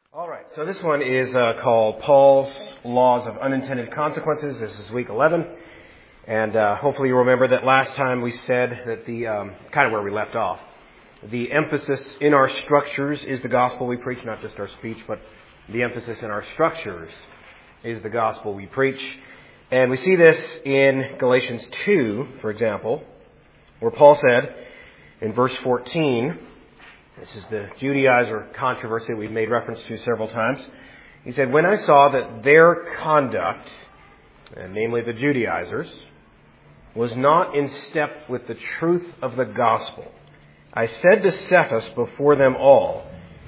All right, so this one is called Paul's Laws of Unintended Consequences. This is week 11, and hopefully you remember that last time we said that the kind of where we left off. The emphasis in our structures is the gospel we preach, not just our speech, but the emphasis in our structures is the gospel we preach. And we see this in Galatians 2, for example, where Paul said in verse 14, this is the Judaizer controversy we've made reference to several times. He said, "When I saw that their conduct, and namely the Judaizers, was not in step with the truth of the gospel, I said to Cephas before them all,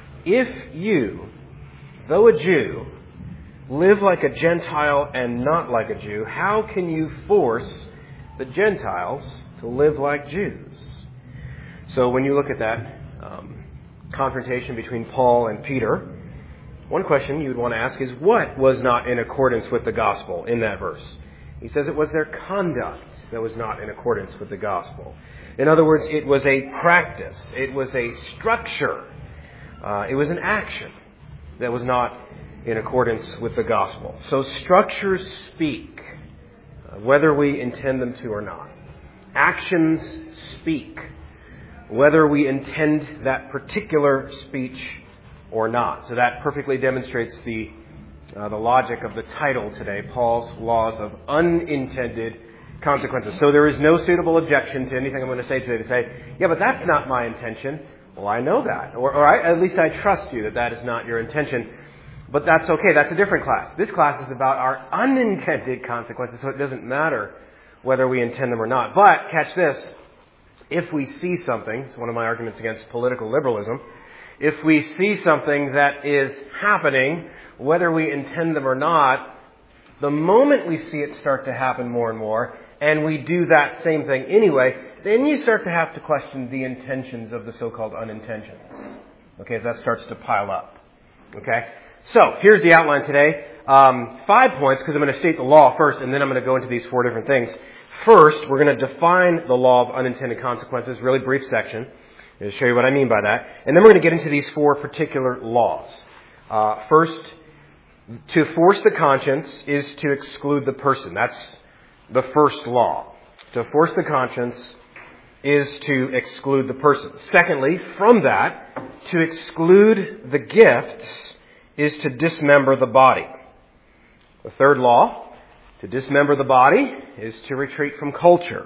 if you, though a Jew, live like a Gentile and not like a Jew, how can you force the Gentiles to live like Jews?" So when you look at that confrontation between Paul and Peter, one question you would want to ask is, what was not in accordance with the gospel in that verse? He says it was their conduct that was not in accordance with the gospel. In other words, it was a practice, it was a structure, it was an action that was not in accordance with the gospel. So structures speak, whether we intend them to or not. Actions speak, whether we intend that particular speech or not. So that perfectly demonstrates the logic of the title today, Paul's Laws of Unintended Consequences. So there is no suitable objection to anything I'm going to say today to say, yeah, but that's not my intention. Well, I know that. Or at least I trust you that that is not your intention. But that's okay. That's a different class. This class is about our unintended consequences, so it doesn't matter whether we intend them or not. But, catch this, if we see something, it's one of my arguments against political liberalism, if we see something that is happening, whether we intend them or not, the moment we see it start to happen more and more, and we do that same thing anyway, then you start to have to question the intentions of the so-called unintentions. Okay, as that starts to pile up. Okay? So, here's the outline today. 5 points, because I'm going to state the law first, and then I'm going to go into these 4 different things. First, we're going to define the law of unintended consequences, really brief section, to show you what I mean by that. And then we're going to get into these 4 particular laws. First, to force the conscience is to exclude the person. That's the first law. To force the conscience is to exclude the person. Secondly, from that, to exclude the gifts is to dismember the body. The third law, to dismember the body, is to retreat from culture.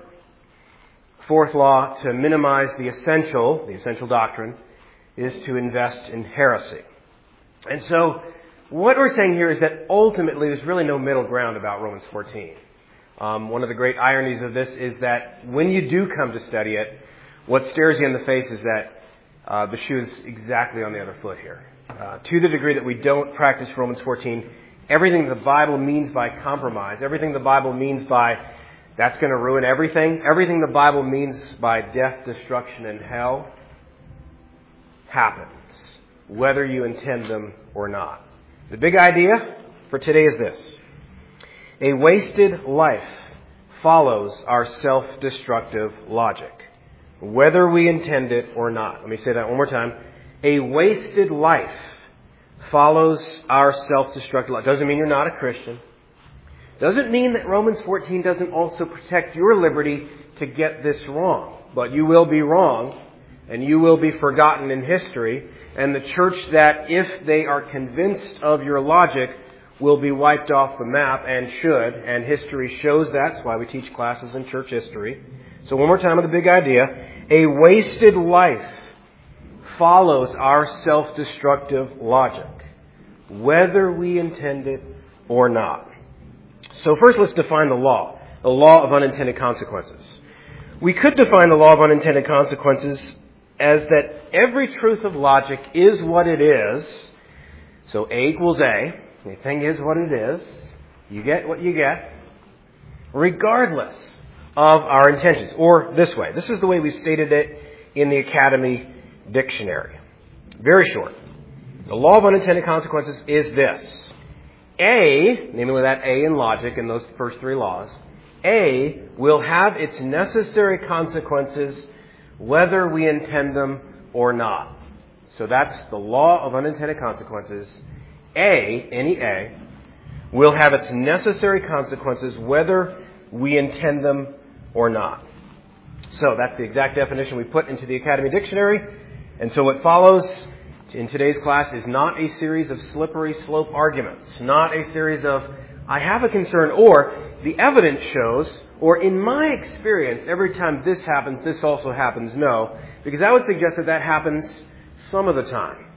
Fourth law, to minimize the essential doctrine, is to invest in heresy. And so, what we're saying here is that ultimately there's really no middle ground about Romans 14. One of the great ironies of this is that when you do come to study it, what stares you in the face is that the shoe is exactly on the other foot here. To the degree that we don't practice Romans 14, everything the Bible means by compromise, everything the Bible means by that's going to ruin everything, everything the Bible means by death, destruction, and hell happens, whether you intend them or not. The big idea for today is this. A wasted life follows our self-destructive logic, whether we intend it or not. Let me say that one more time. A wasted life follows our self-destructive life. Doesn't mean you're not a Christian. Doesn't mean that Romans 14 doesn't also protect your liberty to get this wrong. But you will be wrong, and you will be forgotten in history. And the church that, if they are convinced of your logic, will be wiped off the map, and should. And history shows that's why we teach classes in church history. So one more time on the big idea. A wasted life follows our self-destructive logic, whether we intend it or not. So first let's define the law of unintended consequences. We could define the law of unintended consequences as that every truth of logic is what it is. So A equals A. The thing is what it is. You get what you get, regardless of our intentions. Or this way. This is the way we stated it in the Academy Dictionary. Very short. The law of unintended consequences is this. A, namely that A in logic in those first 3 laws, A will have its necessary consequences whether we intend them or not. So that's the law of unintended consequences. Any A, will have its necessary consequences whether we intend them or not. So that's the exact definition we put into the Academy Dictionary. And so what follows in today's class is not a series of slippery slope arguments, not a series of, I have a concern, or the evidence shows, or in my experience, every time this happens, this also happens. No, because I would suggest that happens some of the time,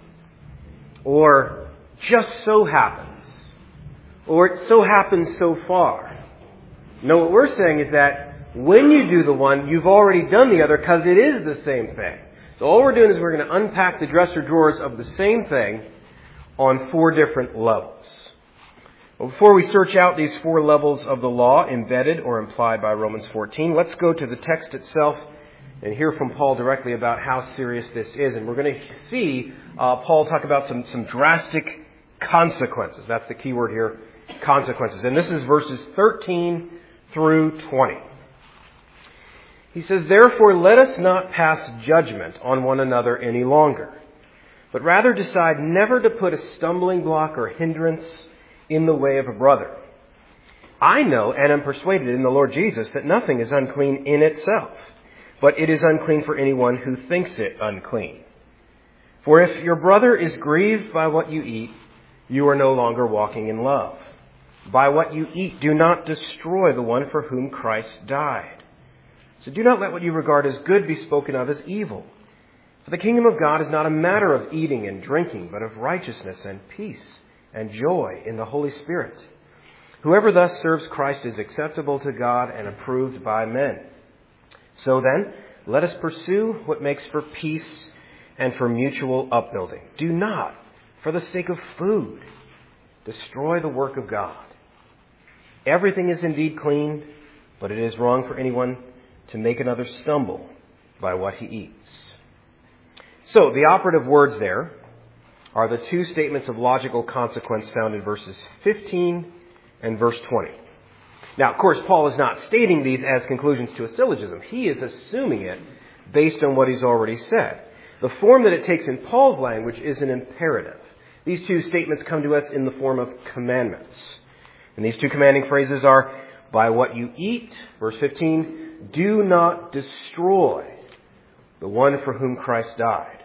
or just so happens, or it so happens so far. No, what we're saying is that when you do the one, you've already done the other because it is the same thing. So all we're doing is we're going to unpack the dresser drawers of the same thing on 4 different levels. Well, before we search out these 4 levels of the law embedded or implied by Romans 14, let's go to the text itself and hear from Paul directly about how serious this is. And we're going to see Paul talk about some drastic consequences. That's the key word here, consequences. And this is verses 13 through 20. He says, "Therefore let us not pass judgment on one another any longer, but rather decide never to put a stumbling block or hindrance in the way of a brother. I know and am persuaded in the Lord Jesus that nothing is unclean in itself, but it is unclean for anyone who thinks it unclean. For if your brother is grieved by what you eat, you are no longer walking in love. By what you eat, do not destroy the one for whom Christ died. So do not let what you regard as good be spoken of as evil. For the kingdom of God is not a matter of eating and drinking, but of righteousness and peace and joy in the Holy Spirit. Whoever thus serves Christ is acceptable to God and approved by men. So then, let us pursue what makes for peace and for mutual upbuilding. Do not, for the sake of food, destroy the work of God. Everything is indeed clean, but it is wrong for anyone to make another stumble by what he eats." So the operative words there are the 2 statements of logical consequence found in verses 15 and verse 20. Now, of course, Paul is not stating these as conclusions to a syllogism. He is assuming it based on what he's already said. The form that it takes in Paul's language is an imperative. These 2 statements come to us in the form of commandments. And these 2 commanding phrases are, by what you eat, verse 15, do not destroy the one for whom Christ died.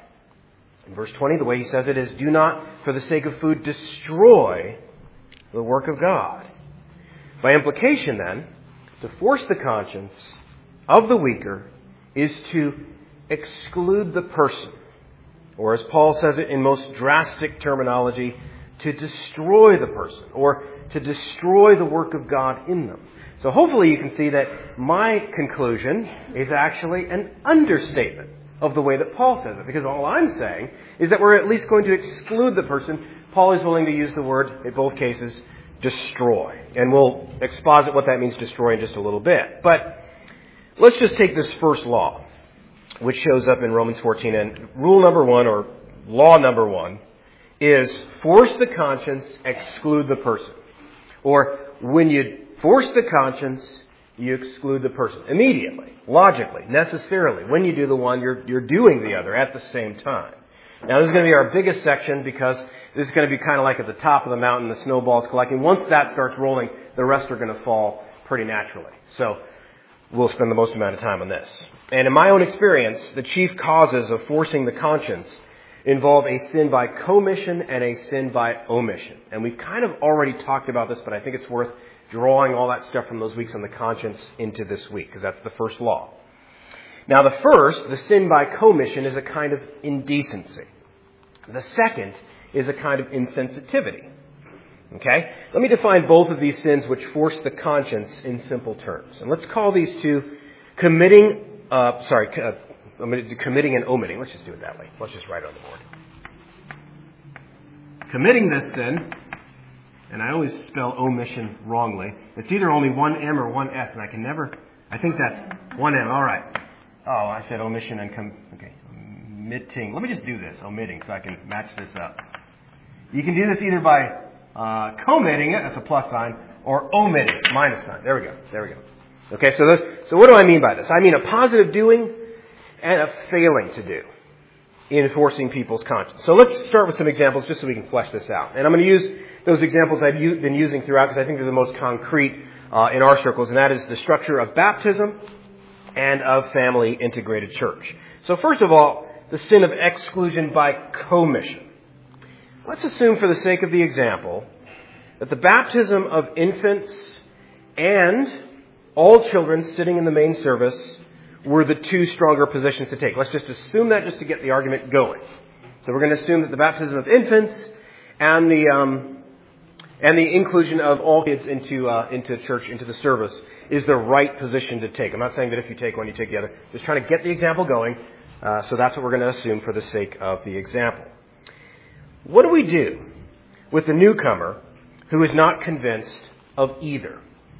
In verse 20, the way he says it is, do not, for the sake of food, destroy the work of God. By implication, then, to force the conscience of the weaker is to exclude the person, or as Paul says it in most drastic terminology, to destroy the person, or to destroy the work of God in them. So hopefully you can see that my conclusion is actually an understatement of the way that Paul says it. Because all I'm saying is that we're at least going to exclude the person. Paul is willing to use the word, in both cases, destroy. And we'll exposit what that means, destroy, in just a little bit. But let's just take this first law, which shows up in Romans 14. And rule number 1, or law number 1, is force the conscience, exclude the person. Or when you force the conscience, you exclude the person. Immediately, logically, necessarily. When you do the one, you're doing the other at the same time. Now, this is going to be our biggest section because this is going to be kind of like at the top of the mountain, the snowball's collecting. Once that starts rolling, the rest are going to fall pretty naturally. So we'll spend the most amount of time on this. And in my own experience, the chief causes of forcing the conscience involve a sin by commission and a sin by omission. And we've kind of already talked about this, but I think it's worth drawing all that stuff from those weeks on the conscience into this week, because that's the first law. Now, the first, the sin by commission, is a kind of indecency. The second is a kind of insensitivity. Okay? Let me define both of these sins which force the conscience in simple terms. And let's call these 2 committing and omitting. Let's just do it that way. Let's just write it on the board. Committing this sin, and I always spell omission wrongly. It's either only 1 M or 1 S, and I think that's 1 M. All right. Oh, I said omission and omitting. Let me just do this, omitting, so I can match this up. You can do this either by committing it, that's a plus sign, or omitting, minus sign. There we go. Okay, so what do I mean by this? I mean a positive doing and a failing to do. in enforcing people's conscience. So let's start with some examples just so we can flesh this out. And I'm going to use those examples I've been using throughout because I think they're the most concrete in our circles, and that is the structure of baptism and of family integrated church. So first of all, the sin of exclusion by commission. Let's assume for the sake of the example that the baptism of infants and all children sitting in the main service were the two stronger positions to take. Let's just assume that just to get the argument going. So we're going to assume that the baptism of infants and the inclusion of all kids into church, into the service, is the right position to take. I'm not saying that if you take one, you take the other. Just trying to get the example going. So that's what we're going to assume for the sake of the example. What do we do with the newcomer who is not convinced of either?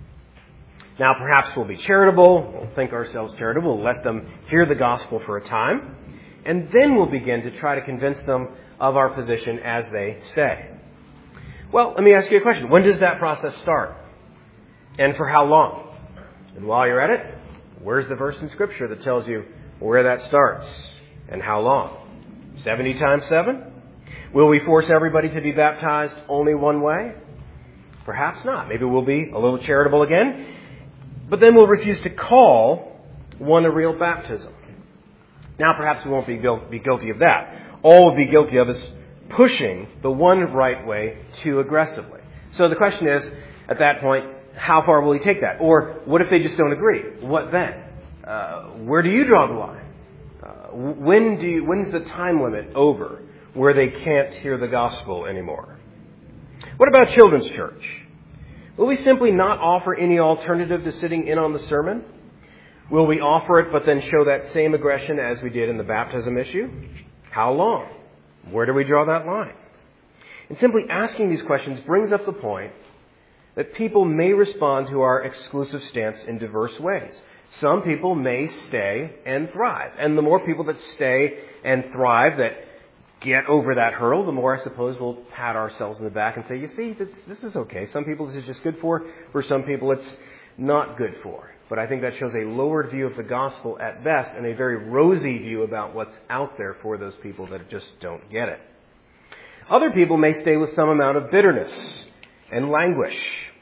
Now, perhaps we'll be charitable. We'll think ourselves charitable. We'll let them hear the gospel for a time. And then we'll begin to try to convince them of our position as they stay. Well, let me ask you a question. When does that process start? And for how long? And while you're at it, where's the verse in Scripture that tells you where that starts and how long? 70 times 7? Will we force everybody to be baptized only one way? Perhaps not. Maybe we'll be a little charitable again. But then we'll refuse to call one a real baptism. Now perhaps we won't be guilty of that. All we'll be guilty of is pushing the one right way too aggressively. So the question is, at that point, how far will he take that? Or what if they just don't agree? What then? Where do you draw the line? When's the time limit over where they can't hear the gospel anymore? What about children's church? Will we simply not offer any alternative to sitting in on the sermon? Will we offer it but then show that same aggression as we did in the baptism issue? How long? Where do we draw that line? And simply asking these questions brings up the point that people may respond to our exclusive stance in diverse ways. Some people may stay and thrive. And the more people that stay and thrive, that get over that hurdle, the more I suppose we'll pat ourselves in the back and say, you see, this is okay. Some people this is just good for some people it's not good for. But I think that shows a lowered view of the gospel at best and a very rosy view about what's out there for those people that just don't get it. Other people may stay with some amount of bitterness and languish.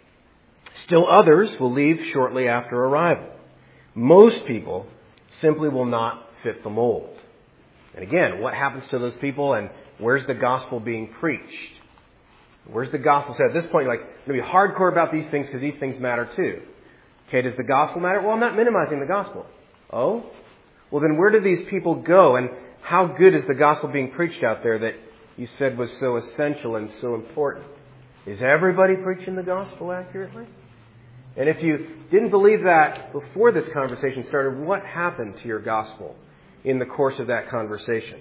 Still others will leave shortly after arrival. Most people simply will not fit the mold. And again, what happens to those people and where's the gospel being preached? Where's the gospel said? At this point, you're like, I'm going to be hardcore about these things because these things matter too. Okay, does the gospel matter? Well, I'm not minimizing the gospel. Oh? Well, then where do these people go? And how good is the gospel being preached out there that you said was so essential and so important? Is everybody preaching the gospel accurately? And if you didn't believe that before this conversation started, what happened to your gospel in the course of that conversation?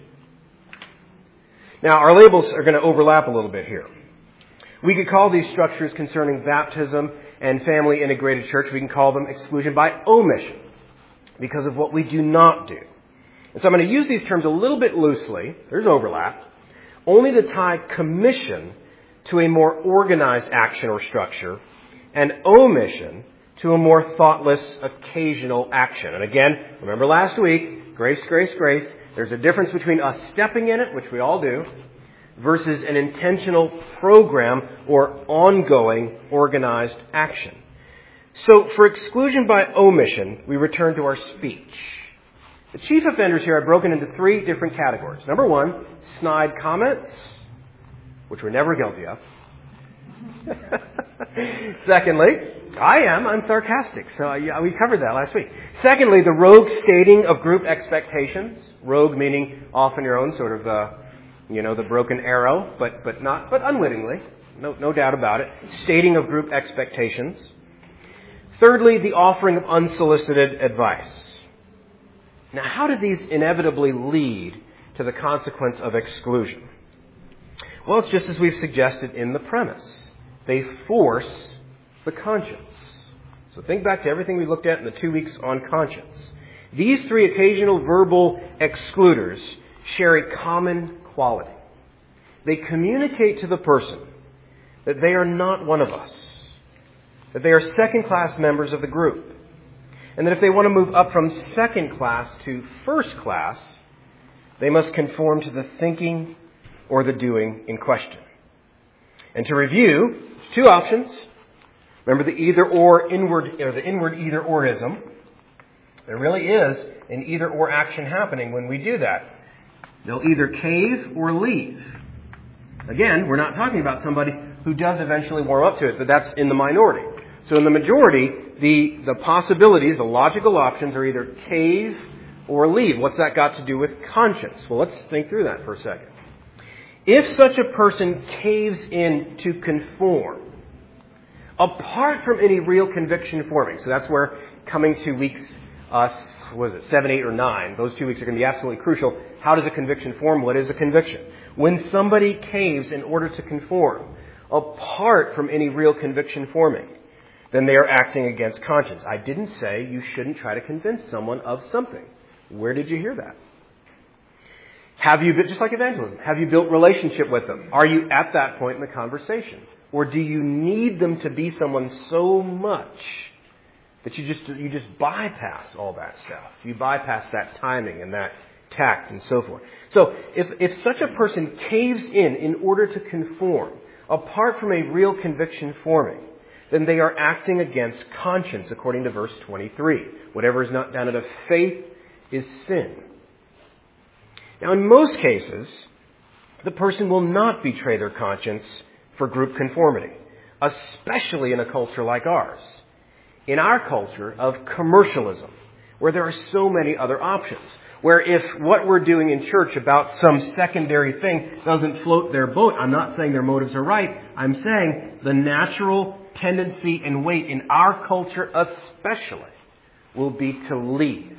Now, our labels are going to overlap a little bit here. We could call these structures concerning baptism and family integrated church, we can call them exclusion by omission because of what we do not do. And so I'm going to use these terms a little bit loosely. There's overlap. Only to tie commission to a more organized action or structure and omission to a more thoughtless occasional action. And again, remember last week, grace, grace, grace. There's a difference between us stepping in it, which we all do, versus an intentional program or ongoing organized action. So for exclusion by omission, we return to our speech. The chief offenders here are broken into three different categories. Number one, snide comments, which we're never guilty of. Secondly, I'm sarcastic. So we covered that last week. Secondly, the rogue stating of group expectations. Rogue meaning off on your own, sort of, the broken arrow, but unwittingly. No doubt about it. Stating of group expectations. Thirdly, the offering of unsolicited advice. Now, how do these inevitably lead to the consequence of exclusion? Well, it's just as we've suggested in the premise. They force the conscience. So think back to everything we looked at in the 2 weeks on conscience. These three occasional verbal excluders share a common quality. They communicate to the person that they are not one of us, that they are second-class members of the group, and that if they want to move up from second class to first class, They must conform to the thinking or the doing in question. And to review, there's two options. Remember the either-or inward, or the inward either-orism. There really is an either-or action happening when we do that. They'll either cave or leave. Again, we're not talking about somebody who does eventually warm up to it, but that's in the minority. So in the majority, the possibilities, the logical options are either cave or leave. What's that got to do with conscience? Well, let's think through that for a second. If such a person caves in to conform, apart from any real conviction forming, so that's where coming to weeks, 7, 8, or 9, those 2 weeks are going to be absolutely crucial. How does a conviction form? What is a conviction? When somebody caves in order to conform, apart from any real conviction forming, then they are acting against conscience. I didn't say you shouldn't try to convince someone of something. Where did you hear that? Have you, just like evangelism, have you built relationship with them? Are you at that point in the conversation? Or do you need them to be someone so much that you just bypass all that stuff? You bypass that timing and that tact and so forth. So if such a person caves in order to conform, apart from a real conviction forming, then they are acting against conscience, according to verse 23. Whatever is not done out of faith is sin. Now, in most cases, the person will not betray their conscience for group conformity, especially in a culture like ours. In our culture of commercialism, where there are so many other options, where if what we're doing in church about some secondary thing doesn't float their boat, I'm not saying their motives are right, I'm saying the natural tendency and weight in our culture especially will be to leave.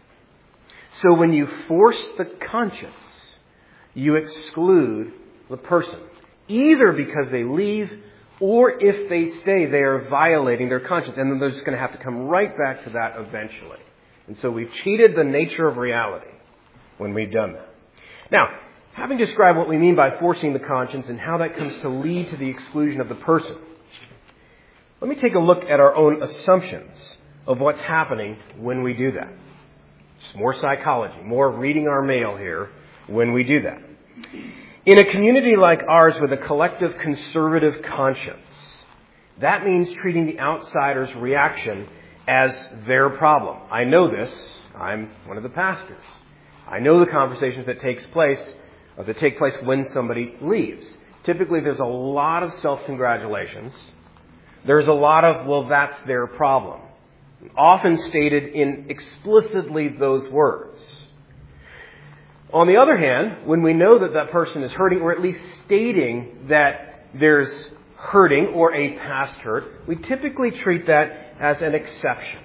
So when you force the conscience, you exclude the person, either because they leave or if they stay, they are violating their conscience. And then they're just going to have to come right back to that eventually. And so we've cheated the nature of reality when we've done that. Now, having described what we mean by forcing the conscience and how that comes to lead to the exclusion of the person, let me take a look at our own assumptions of what's happening when we do that. It's more psychology, more reading our mail here when we do that. In a community like ours with a collective conservative conscience, that means treating the outsider's reaction as their problem. I know this. I'm one of the pastors. I know the conversations that take place when somebody leaves. Typically, there's a lot of self-congratulations. There's a lot of, well, that's their problem. Often stated in explicitly those words. On the other hand, when we know that that person is hurting, or at least stating that there's hurting or a past hurt, we typically treat that as an exception.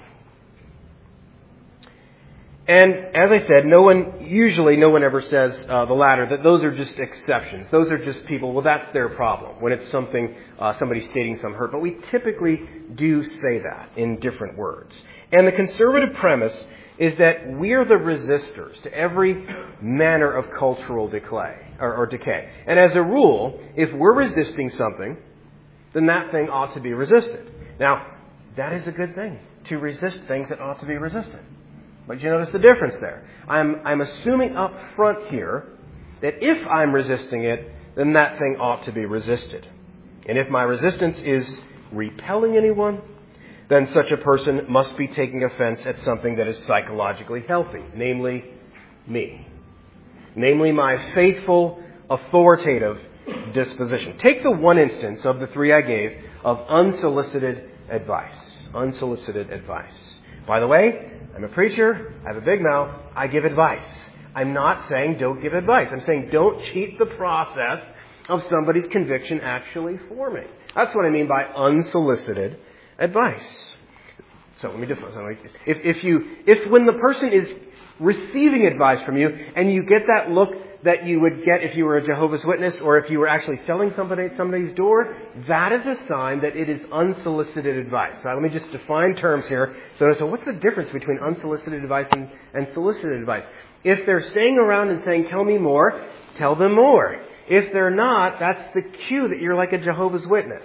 And as I said, no one ever says the latter, that those are just exceptions. Those are just people, well, that's their problem, when it's something, somebody stating some hurt. But we typically do say that in different words. And the conservative premise is that we're the resistors to every manner of cultural decay. And as a rule, if we're resisting something, then that thing ought to be resisted. Now, that is a good thing, to resist things that ought to be resisted. But you notice the difference there. I'm assuming up front here that if I'm resisting it, then that thing ought to be resisted. And if my resistance is repelling anyone, then such a person must be taking offense at something that is psychologically healthy, namely me. Namely my faithful, authoritative disposition. Take the one instance of the three I gave of unsolicited advice. Unsolicited advice. By the way, I'm a preacher, I have a big mouth, I give advice. I'm not saying don't give advice. I'm saying don't cheat the process of somebody's conviction actually forming. That's what I mean by unsolicited advice. So let me define something. If when the person is receiving advice from you and you get that look that you would get if you were a Jehovah's Witness or if you were actually selling somebody at somebody's door, that is a sign that it is unsolicited advice. So let me just define terms here. So what's the difference between unsolicited advice and solicited advice? If they're staying around and saying, tell me more, tell them more. If they're not, that's the cue that you're like a Jehovah's Witness.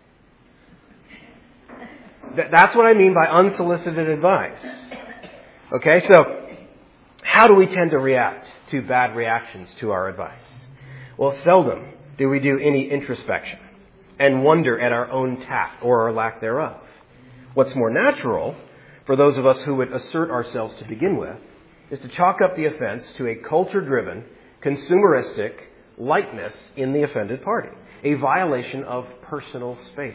That's what I mean by unsolicited advice. Okay, so how do we tend to react to bad reactions to our advice. Well, seldom do we do any introspection and wonder at our own tact or our lack thereof. What's more natural for those of us who would assert ourselves to begin with is to chalk up the offense to a culture-driven, consumeristic lightness in the offended party, a violation of personal space.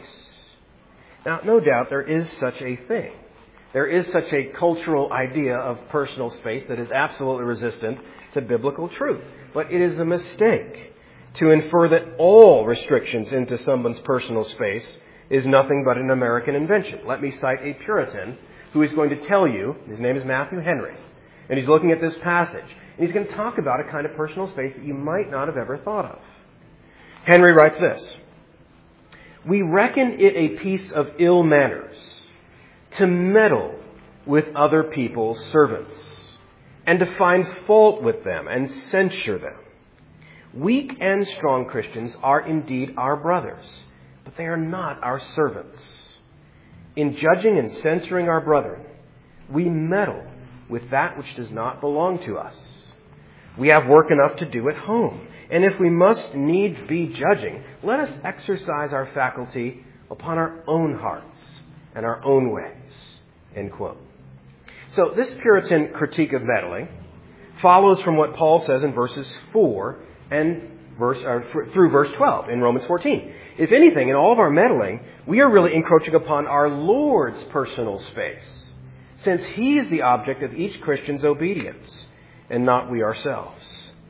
Now, no doubt there is such a thing. There is such a cultural idea of personal space that is absolutely resistant to biblical truth. But it is a mistake to infer that all restrictions into someone's personal space is nothing but an American invention. Let me cite a Puritan who is going to tell you, his name is Matthew Henry, and he's looking at this passage, and he's going to talk about a kind of personal space that you might not have ever thought of. Henry writes this: "We reckon it a piece of ill manners to meddle with other people's servants, and to find fault with them and censure them. Weak and strong Christians are indeed our brothers, but they are not our servants. In judging and censoring our brethren, we meddle with that which does not belong to us. We have work enough to do at home, and if we must needs be judging, let us exercise our faculty upon our own hearts and our own ways." End quote. So this Puritan critique of meddling follows from what Paul says in verses 4 and through verse 12 in Romans 14. If anything, in all of our meddling, we are really encroaching upon our Lord's personal space, since He is the object of each Christian's obedience, and not we ourselves.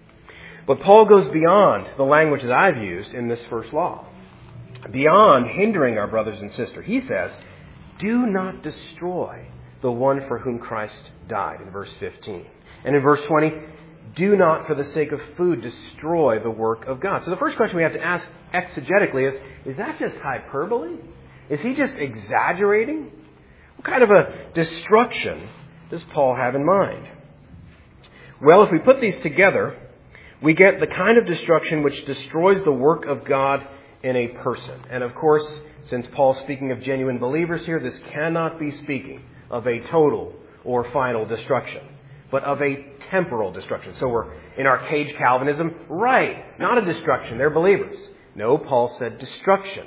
But Paul goes beyond the language that I've used in this first law, beyond hindering our brothers and sisters. He says, "Do not destroy the one for whom Christ died," in verse 15. And in verse 20, "Do not, for the sake of food, destroy the work of God." So the first question we have to ask exegetically is that just hyperbole? Is he just exaggerating? What kind of a destruction does Paul have in mind? Well, if we put these together, we get the kind of destruction which destroys the work of God in a person. And of course, since Paul's speaking of genuine believers here, this cannot be speaking of a total or final destruction, but of a temporal destruction. So we're in our cage Calvinism, right? Not a destruction, they're believers. No, Paul said destruction.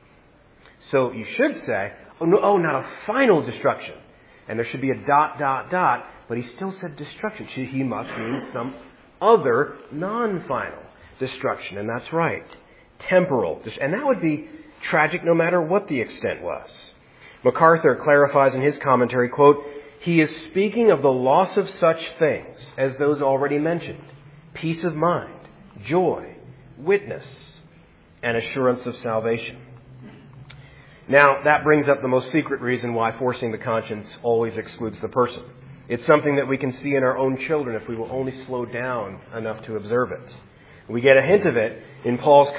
So you should say, oh, not a final destruction. And there should be a ... but he still said destruction. He must mean some other non-final destruction. And that's right. Temporal. And that would be tragic no matter what the extent was. MacArthur clarifies in his commentary, quote, "He is speaking of the loss of such things as those already mentioned: peace of mind, joy, witness, and assurance of salvation." Now, that brings up the most secret reason why forcing the conscience always excludes the person. It's something that we can see in our own children if we will only slow down enough to observe it. We get a hint of it in Paul's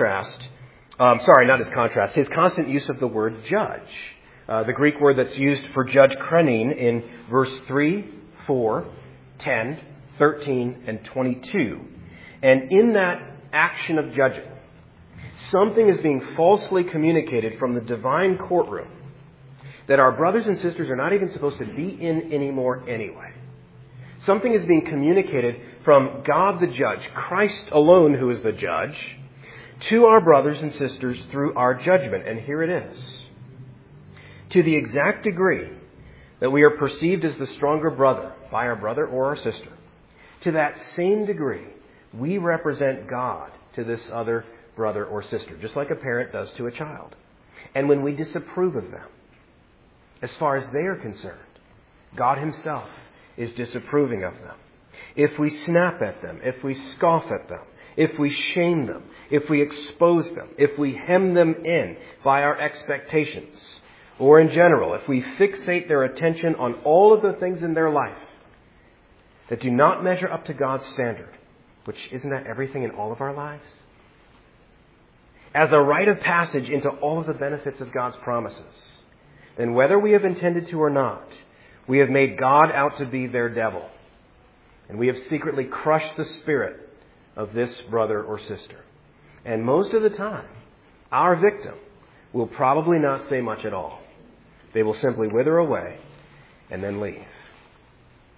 his constant use of the word judge. The Greek word that's used for judge, krenin, in verse 3, 4, 10, 13, and 22. And in that action of judging, something is being falsely communicated from the divine courtroom that our brothers and sisters are not even supposed to be in anymore anyway. Something is being communicated from God the judge, Christ alone who is the judge, to our brothers and sisters through our judgment. And here it is. To the exact degree that we are perceived as the stronger brother by our brother or our sister, to that same degree we represent God to this other brother or sister, just like a parent does to a child. And when we disapprove of them, as far as they are concerned, God Himself is disapproving of them. If we snap at them, if we scoff at them, if we shame them, if we expose them, if we hem them in by our expectations, or in general, if we fixate their attention on all of the things in their life that do not measure up to God's standard, which isn't that everything in all of our lives? As a rite of passage into all of the benefits of God's promises, then whether we have intended to or not, we have made God out to be their devil. And we have secretly crushed the spirit of this brother or sister. And most of the time, our victim will probably not say much at all. They will simply wither away and then leave.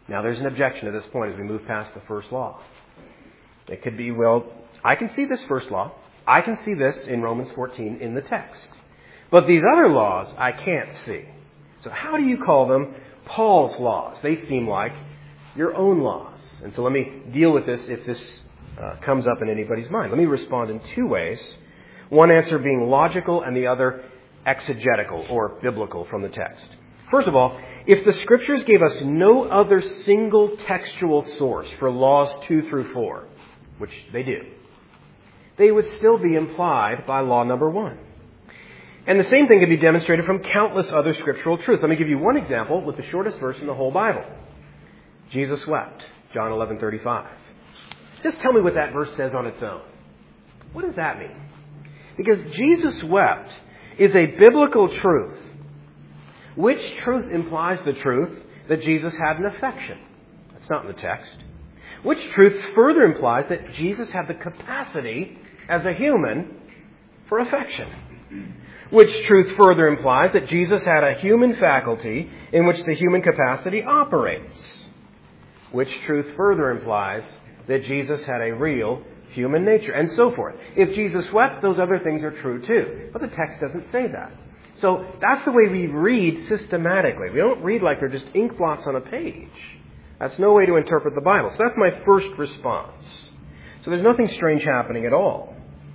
Now, there's an objection to this point as we move past the first law. It could be, well, I can see this first law. I can see this in Romans 14 in the text. But these other laws, I can't see. So how do you call them Paul's laws? They seem like your own laws. And so let me deal with this if this comes up in anybody's mind. Let me respond in two ways. One answer being logical and the other exegetical or biblical from the text. First of all, if the Scriptures gave us no other single textual source for laws 2 through 4, which they do, they would still be implied by law number 1. And the same thing can be demonstrated from countless other scriptural truths. Let me give you one example with the shortest verse in the whole Bible. Jesus wept, John 11:35. Just tell me what that verse says on its own. What does that mean? Because Jesus wept is a biblical truth. Which truth implies the truth that Jesus had an affection? That's not in the text. Which truth further implies that Jesus had the capacity as a human for affection? Which truth further implies that Jesus had a human faculty in which the human capacity operates? Which truth further implies that Jesus had a real human nature, and so forth. If Jesus wept, those other things are true too. But the text doesn't say that. So that's the way we read systematically. We don't read like they're just ink blots on a page. That's no way to interpret the Bible. So that's my first response. So there's nothing strange happening at all.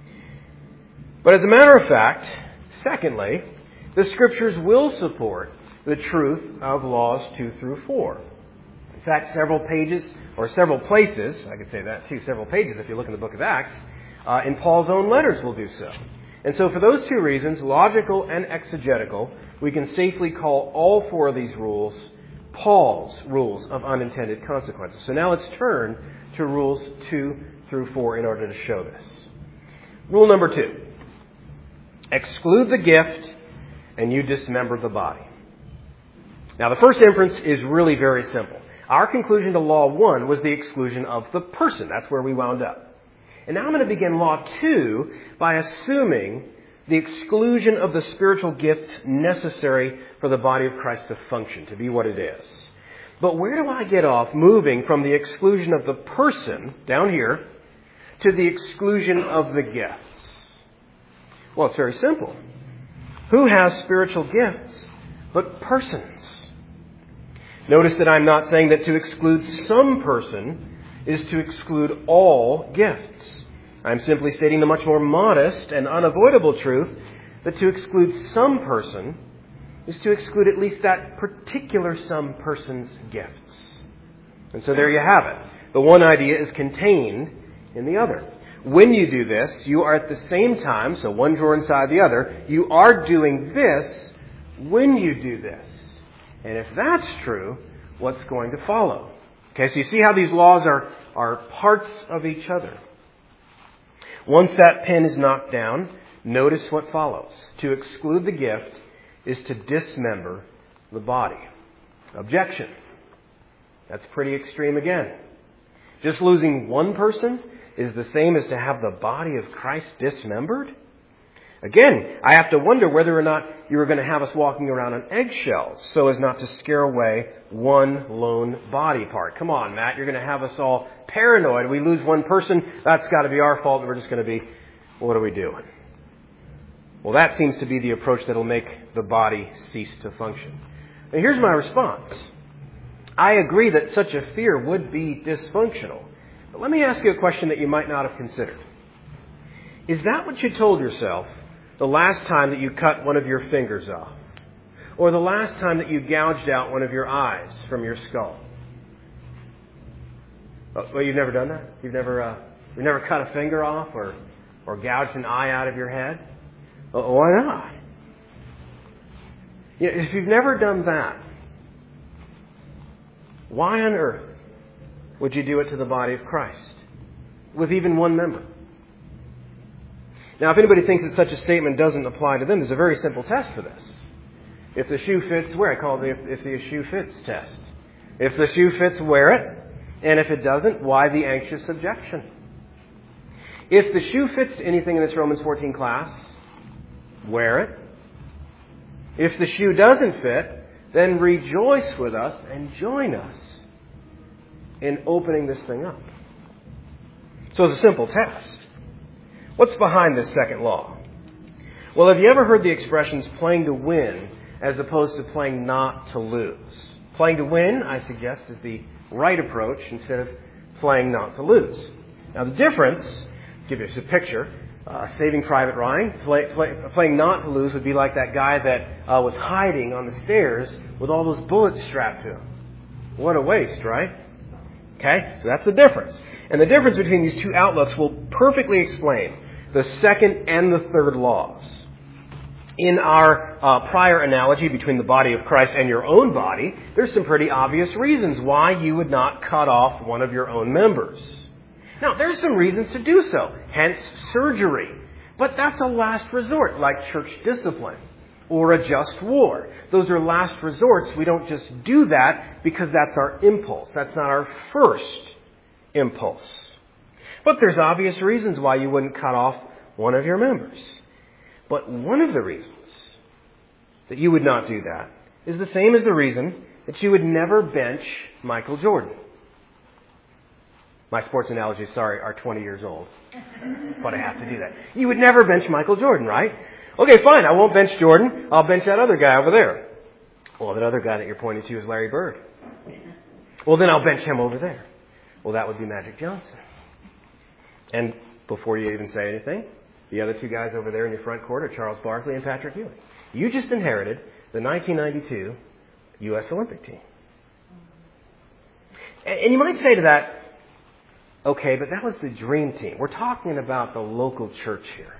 But as a matter of fact, secondly, the Scriptures will support the truth of laws 2 through 4. In fact, several pages, or several places, I could say that too, several pages if you look in the book of Acts, in Paul's own letters will do so. And so for those two reasons, logical and exegetical, we can safely call all 4 of these rules Paul's rules of unintended consequences. So now let's turn to rules 2 through 4 in order to show this. Rule number 2. Exclude the gift and you dismember the body. Now the first inference is really very simple. Our conclusion to Law 1 was the exclusion of the person. That's where we wound up. And now I'm going to begin Law 2 by assuming the exclusion of the spiritual gifts necessary for the body of Christ to function, to be what it is. But where do I get off moving from the exclusion of the person, down here, to the exclusion of the gifts? Well, it's very simple. Who has spiritual gifts but persons? Notice that I'm not saying that to exclude some person is to exclude all gifts. I'm simply stating the much more modest and unavoidable truth that to exclude some person is to exclude at least that particular some person's gifts. And so there you have it. The one idea is contained in the other. When you do this, you are at the same time, so one drawer inside the other, you are doing this when you do this. And if that's true, what's going to follow? Okay, so you see how these laws are parts of each other. Once that pin is knocked down, notice what follows. To exclude the gift is to dismember the body. Objection. That's pretty extreme again. Just losing one person is the same as to have the body of Christ dismembered? Again, I have to wonder whether or not you were going to have us walking around on eggshells so as not to scare away one lone body part. Come on, Matt, you're going to have us all paranoid. We lose one person, that's got to be our fault. We're just going to be, what are we doing? Well, that seems to be the approach that will make the body cease to function. And here's my response. I agree that such a fear would be dysfunctional. But let me ask you a question that you might not have considered. Is that what you told yourself the last time that you cut one of your fingers off? Or the last time that you gouged out one of your eyes from your skull? Well, you've never done that? You've never cut a finger off or gouged an eye out of your head? Well, why not? You know, if you've never done that, why on earth would you do it to the body of Christ with even one member? Now, if anybody thinks that such a statement doesn't apply to them, there's a very simple test for this. If the shoe fits, wear it. Called the if the shoe fits test. If the shoe fits, wear it. And if it doesn't, why the anxious objection? If the shoe fits anything in this Romans 14 class, wear it. If the shoe doesn't fit, then rejoice with us and join us in opening this thing up? So it's a simple test. What's behind this second law? Well, have you ever heard the expressions playing to win as opposed to playing not to lose? Playing to win, I suggest, is the right approach instead of playing not to lose. Now, the difference, give you a picture, Saving Private Ryan, playing not to lose would be like that guy that was hiding on the stairs with all those bullets strapped to him. What a waste, right? Okay, so that's the difference. And the difference between these two outlooks will perfectly explain the second and the third laws. In our prior analogy between the body of Christ and your own body, there's some pretty obvious reasons why you would not cut off one of your own members. Now, there's some reasons to do so, hence surgery. But that's a last resort, like church discipline or a just war. Those are last resorts. We don't just do that because that's our impulse. That's not our first impulse. But there's obvious reasons why you wouldn't cut off one of your members. But one of the reasons that you would not do that is the same as the reason that you would never bench Michael Jordan. My sports analogies, are 20 years old, but I have to do that. You would never bench Michael Jordan, right? Okay, fine, I won't bench Jordan. I'll bench that other guy over there. Well, that other guy that you're pointing to is Larry Bird. Well, then I'll bench him over there. Well, that would be Magic Johnson. And before you even say anything, the other two guys over there in your front court are Charles Barkley and Patrick Ewing. You just inherited the 1992 U.S. Olympic team. And you might say to that, okay, but that was the dream team. We're talking about the local church here.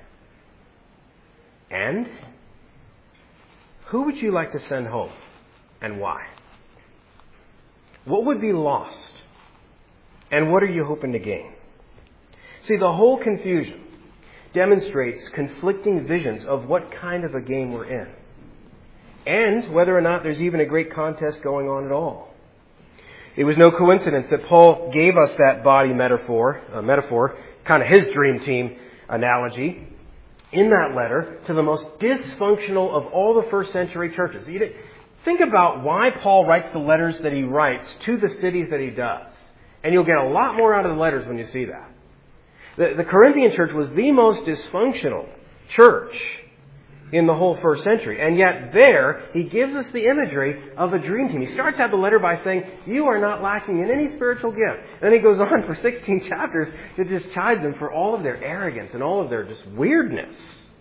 And who would you like to send home and why? What would be lost? And what are you hoping to gain? See, the whole confusion demonstrates conflicting visions of what kind of a game we're in. And whether or not there's even a great contest going on at all. It was no coincidence that Paul gave us that body metaphor, kind of his dream team analogy, in that letter to the most dysfunctional of all the first century churches. Think about why Paul writes the letters that he writes to the cities that he does. And you'll get a lot more out of the letters when you see that. The Corinthian church was the most dysfunctional church in the whole first century. And yet there, he gives us the imagery of a dream team. He starts out the letter by saying, you are not lacking in any spiritual gift. And then he goes on for 16 chapters to just chide them for all of their arrogance and all of their just weirdness.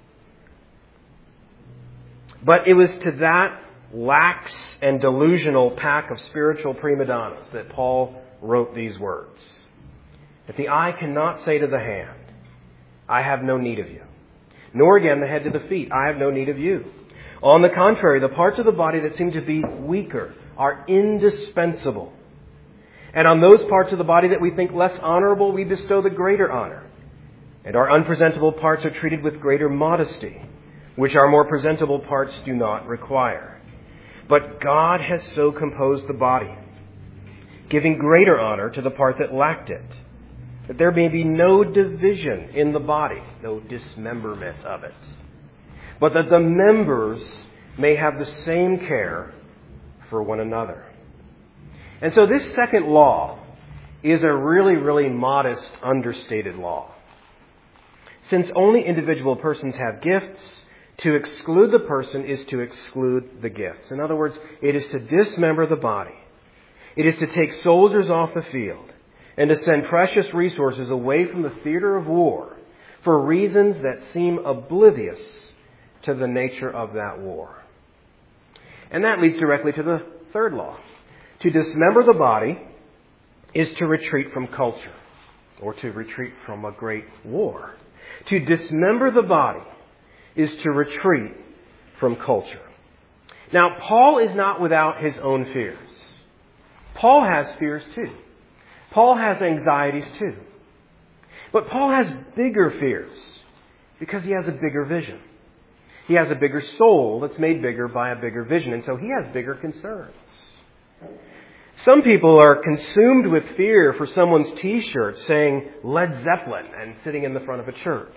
But it was to that lax and delusional pack of spiritual prima donnas that Paul wrote these words. That the eye cannot say to the hand, I have no need of you. Nor again the head to the feet, I have no need of you. On the contrary, the parts of the body that seem to be weaker are indispensable. And on those parts of the body that we think less honorable, we bestow the greater honor. And our unpresentable parts are treated with greater modesty, which our more presentable parts do not require. But God has so composed the body, giving greater honor to the part that lacked it, that there may be no division in the body, no dismemberment of it, but that the members may have the same care for one another. And so this second law is a really, really modest, understated law. Since only individual persons have gifts, to exclude the person is to exclude the gifts. In other words, it is to dismember the body. It is to take soldiers off the field and to send precious resources away from the theater of war for reasons that seem oblivious to the nature of that war. And that leads directly to the third law. To dismember the body is to retreat from culture, or to retreat from a great war. To dismember the body is to retreat from culture. Now, Paul is not without his own fears. Paul has fears too. Paul has anxieties too. But Paul has bigger fears because he has a bigger vision. He has a bigger soul that's made bigger by a bigger vision, and so he has bigger concerns. Some people are consumed with fear for someone's t-shirt saying Led Zeppelin and sitting in the front of a church.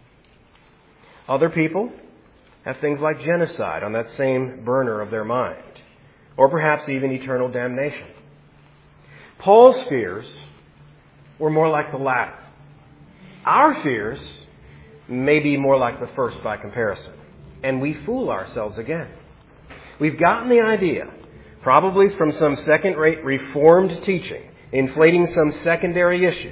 Other people have things like genocide on that same burner of their mind, or perhaps even eternal damnation. Paul's fears were more like the latter. Our fears may be more like the first by comparison. And we fool ourselves again. We've gotten the idea, probably from some second-rate Reformed teaching, inflating some secondary issue.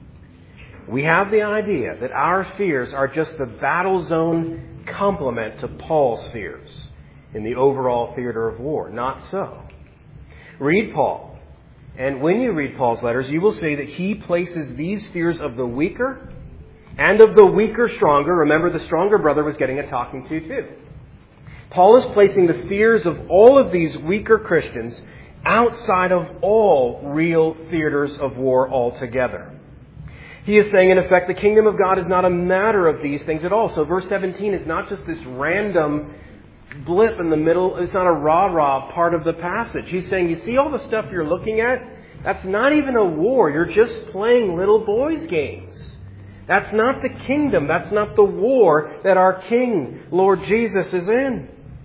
We have the idea that our fears are just the battle zone complement to Paul's fears in the overall theater of war. Not so. Read Paul. And when you read Paul's letters, you will see that he places these fears of the weaker and of the weaker stronger. Remember, the stronger brother was getting a talking to too. Paul is placing the fears of all of these weaker Christians outside of all real theaters of war altogether. He is saying, in effect, the kingdom of God is not a matter of these things at all. So verse 17 is not just this random blip in the middle. It's not a rah-rah part of the passage. He's saying, you see all the stuff you're looking at? That's not even a war. You're just playing little boys' games. That's not the kingdom. That's not the war that our King, Lord Jesus, is in.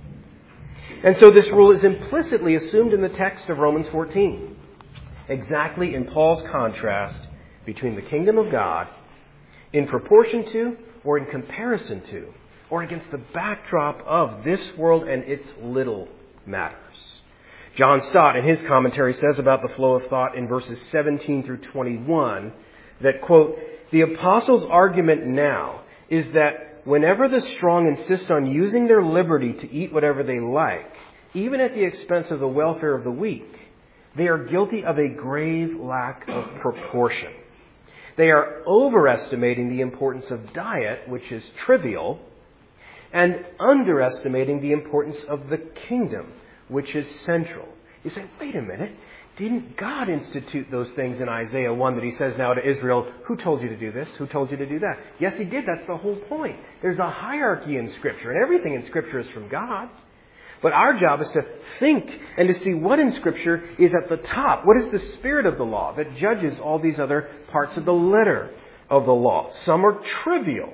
And so this rule is implicitly assumed in the text of Romans 14. Exactly in Paul's contrast between the kingdom of God in proportion to or in comparison to or against the backdrop of this world and its little matters. John Stott in his commentary says about the flow of thought in verses 17 through 21 that, quote, the apostles' argument now is that whenever the strong insist on using their liberty to eat whatever they like, even at the expense of the welfare of the weak, they are guilty of a grave lack of proportion. They are overestimating the importance of diet, which is trivial, and underestimating the importance of the kingdom, which is central. You say, wait a minute, didn't God institute those things in Isaiah 1 that he says now to Israel, who told you to do this? Who told you to do that? Yes, he did. That's the whole point. There's a hierarchy in Scripture, and everything in Scripture is from God. But our job is to think and to see what in Scripture is at the top. What is the spirit of the law that judges all these other parts of the letter of the law? Some are trivial.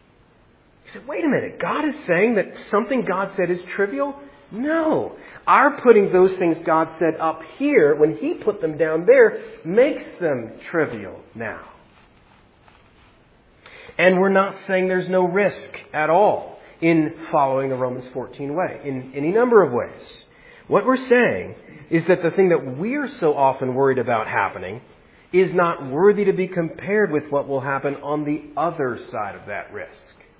You say, wait a minute, God is saying that something God said is trivial? No. Our putting those things God said up here, when He put them down there, makes them trivial now. And we're not saying there's no risk at all in following the Romans 14 way, in any number of ways. What we're saying is that the thing that we're so often worried about happening is not worthy to be compared with what will happen on the other side of that risk.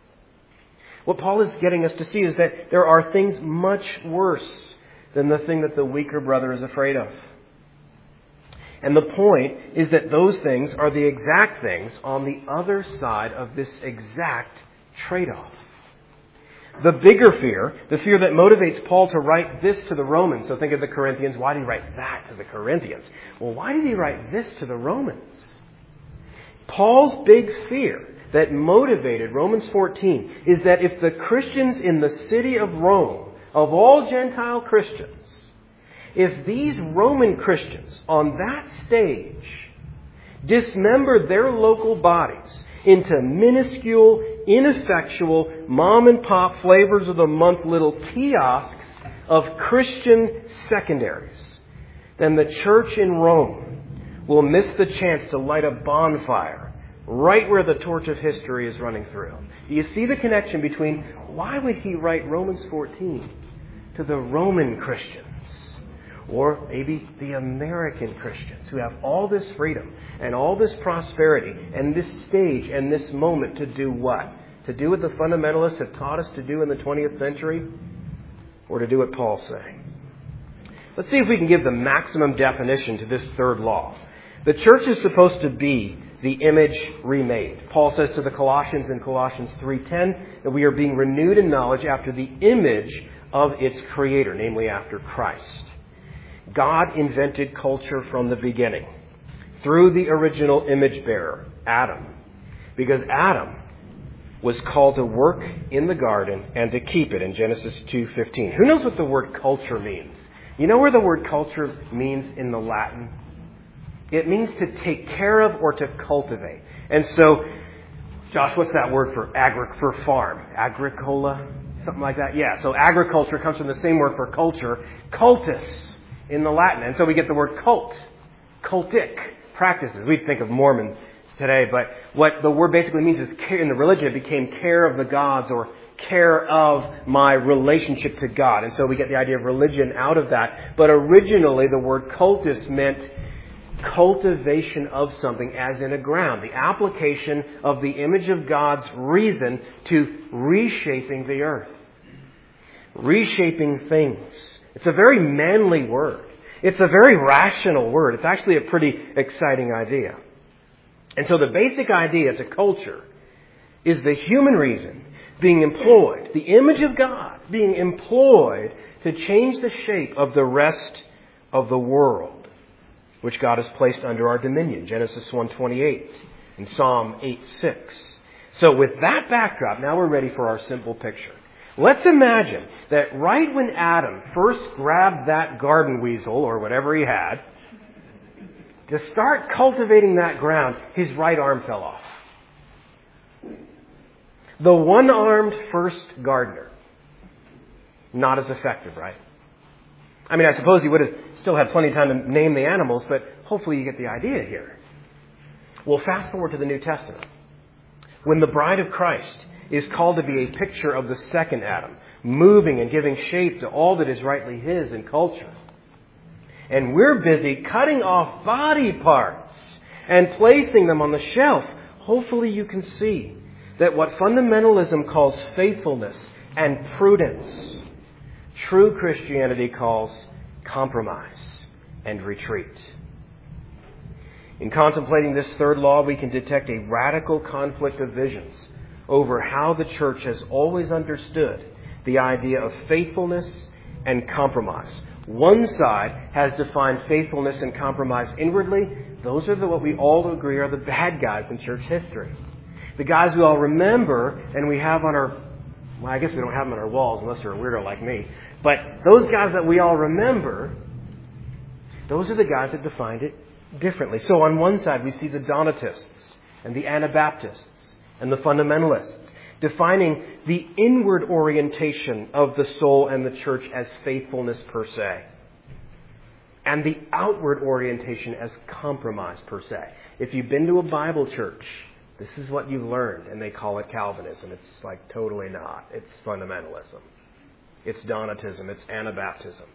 What Paul is getting us to see is that there are things much worse than the thing that the weaker brother is afraid of. And the point is that those things are the exact things on the other side of this exact trade-off. The bigger fear, the fear that motivates Paul to write this to the Romans. So think of the Corinthians. Why did he write that to the Corinthians? Well, why did he write this to the Romans? Paul's big fear that motivated Romans 14 is that if the Christians in the city of Rome, of all Gentile Christians, if these Roman Christians on that stage dismembered their local bodies into minuscule, ineffectual, mom-and-pop flavors of the month little kiosks of Christian secondaries, then the church in Rome will miss the chance to light a bonfire right where the torch of history is running through. Do you see the connection between why would he write Romans 14 to the Roman Christians? Or maybe the American Christians who have all this freedom and all this prosperity and this stage and this moment to do what? To do what the fundamentalists have taught us to do in the 20th century? Or to do what Paul's saying? Let's see if we can give the maximum definition to this third law. The church is supposed to be the image remade. Paul says to the Colossians in Colossians 3:10 that we are being renewed in knowledge after the image of its creator, namely after Christ. God invented culture from the beginning through the original image bearer, Adam, because Adam was called to work in the garden and to keep it in Genesis 2:15. Who knows what the word culture means? You know where the word culture means in the Latin? It means to take care of or to cultivate. And so, Josh, what's that word for farm? Agricola? Something like that? Yeah, so agriculture comes from the same word for culture, cultus, in the Latin. And so we get the word cult. cultic practices. We think of Mormons today, but what the word basically means is care. In the religion, it became care of the gods or care of my relationship to God. And so we get the idea of religion out of that. But originally, the word cultus meant cultivation of something, as in a ground. The application of the image of God's reason to reshaping the earth. Reshaping things. It's a very manly word. It's a very rational word. It's actually a pretty exciting idea. And so the basic idea to culture is the human reason being employed, the image of God being employed to change the shape of the rest of the world, which God has placed under our dominion. Genesis 1:28 and Psalm 8:6. So with that backdrop, now we're ready for our simple picture. Let's imagine that right when Adam first grabbed that garden weasel, or whatever he had, to start cultivating that ground, his right arm fell off. The one-armed first gardener. Not as effective, right? I mean, I suppose he would have still had plenty of time to name the animals, but hopefully you get the idea here. Well, fast forward to the New Testament. When the bride of Christ is called to be a picture of the second Adam, moving and giving shape to all that is rightly his in culture. And we're busy cutting off body parts and placing them on the shelf. Hopefully you can see that what fundamentalism calls faithfulness and prudence, true Christianity calls compromise and retreat. In contemplating this third law, we can detect a radical conflict of visions over how the church has always understood the idea of faithfulness and compromise. One side has defined faithfulness and compromise inwardly. Those are what we all agree are the bad guys in church history. The guys we all remember and we have on our, well, I guess we don't have them on our walls unless you're a weirdo like me. But those guys that we all remember, those are the guys that defined it differently. So on one side we see the Donatists and the Anabaptists and the fundamentalists, defining the inward orientation of the soul and the church as faithfulness per se, and the outward orientation as compromise per se. If you've been to a Bible church, this is what you've learned, and they call it Calvinism. It's like totally not. It's fundamentalism. It's Donatism. It's Anabaptism.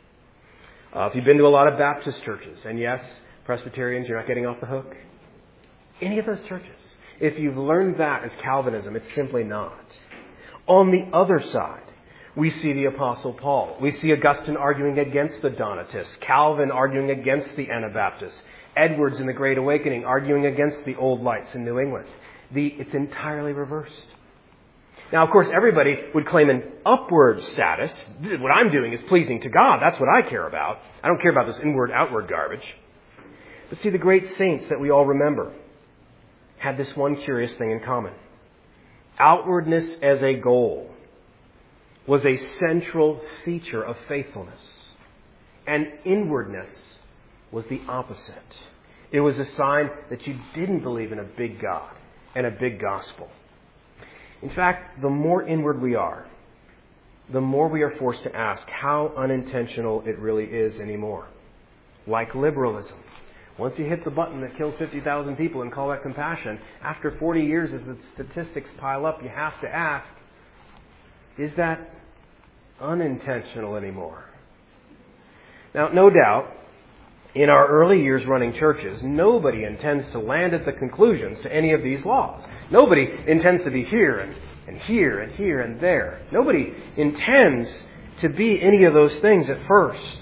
If you've been to a lot of Baptist churches, and yes, Presbyterians, you're not getting off the hook. Any of those churches. If you've learned that as Calvinism, it's simply not. On the other side, we see the Apostle Paul. We see Augustine arguing against the Donatists, Calvin arguing against the Anabaptists, Edwards in the Great Awakening arguing against the Old Lights in New England. It's entirely reversed. Now, of course, everybody would claim an upward status. What I'm doing is pleasing to God. That's what I care about. I don't care about this inward-outward garbage. But see, the great saints that we all remember had this one curious thing in common. Outwardness as a goal was a central feature of faithfulness. And inwardness was the opposite. It was a sign that you didn't believe in a big God and a big gospel. In fact, the more inward we are, the more we are forced to ask how unintentional it really is anymore. Like liberalism. Once you hit the button that kills 50,000 people and call that compassion, after 40 years as the statistics pile up, you have to ask, is that unintentional anymore? Now, no doubt, in our early years running churches, nobody intends to land at the conclusions to any of these laws. Nobody intends to be here and here and here and there. Nobody intends to be any of those things at first.